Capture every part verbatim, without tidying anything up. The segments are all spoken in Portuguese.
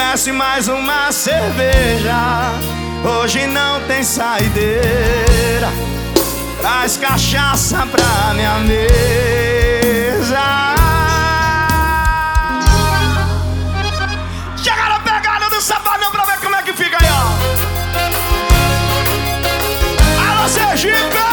desce mais uma cerveja. Hoje não tem saideira. Traz cachaça pra minha mesa. Chegaram a pegada do Safadão pra ver como é que fica aí, ó. Alô, Sergipe!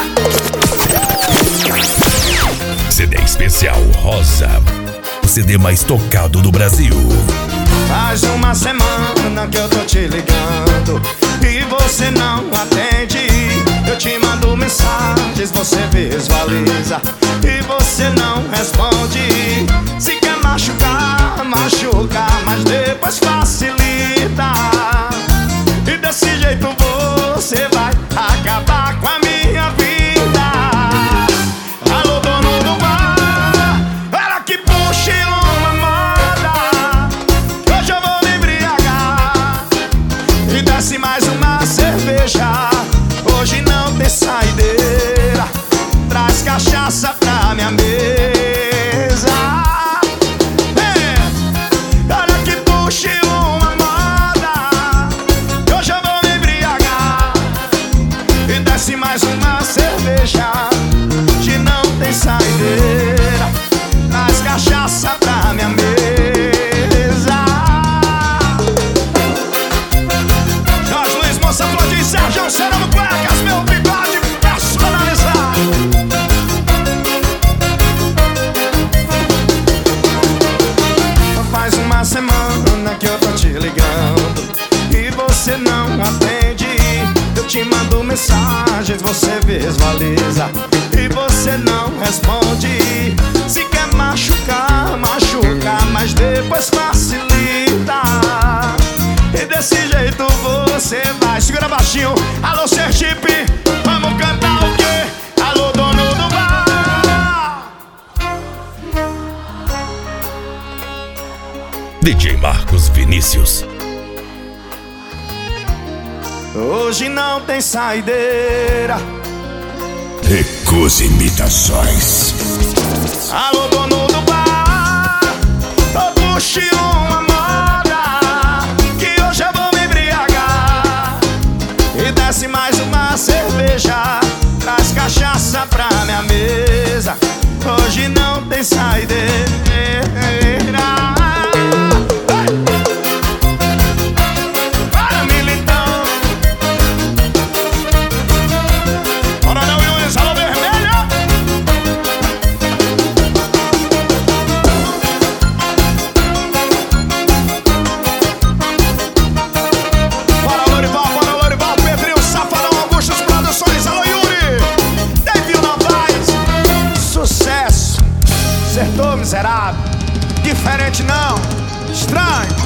C D especial Rosa, o C D mais tocado do Brasil. Faz uma semana que eu tô te ligando e você não atende. Eu te mando mensagens, você visualiza e você não responde. Se quer machucar, machuca, mas depois facilita. E desse jeito você vai acabar com a minha vida. Alô, dono do bar, ela que puxe uma moda. Hoje eu vou me embriagar e desce mais uma cerveja. Hoje não tem saideira. Traz cachaça pra minha mesa. É, olha que puxe uma moda. Hoje eu vou me embriagar e desce mais uma cerveja. Hoje não tem saideira. Traz cachaça pra minha mesa. Jorge Luiz, Moça Flor de Sérgio Serão Cuecas, meu bigode personalizado. Faz uma semana que eu tô te ligando e você não atende. Eu te mando mensagens, você visualiza e você não responde. Se quer machucar, machuca, mas depois facilita. E desse jeito você vai. Segura baixinho. Alô, Sergipe, vamos cantar o quê? Alô, dono do bar. D J Marcos Vinícius. Hoje não tem saideira. Recuse imitações. Alô, dono do bar, oh, puxe uma moda, que hoje eu vou me embriagar e desce mais uma cerveja. Traz cachaça pra minha mesa. Hoje não tem saideira. Para, militão. Coronel Yunes, alô, vermelho. Bora, Lorival, bora, Lorival, Pedrinho, Safadão, Augustos Produções, alô, Yuri. David Novaes, sucesso. Acertou, miserável. Diferente não, estranho.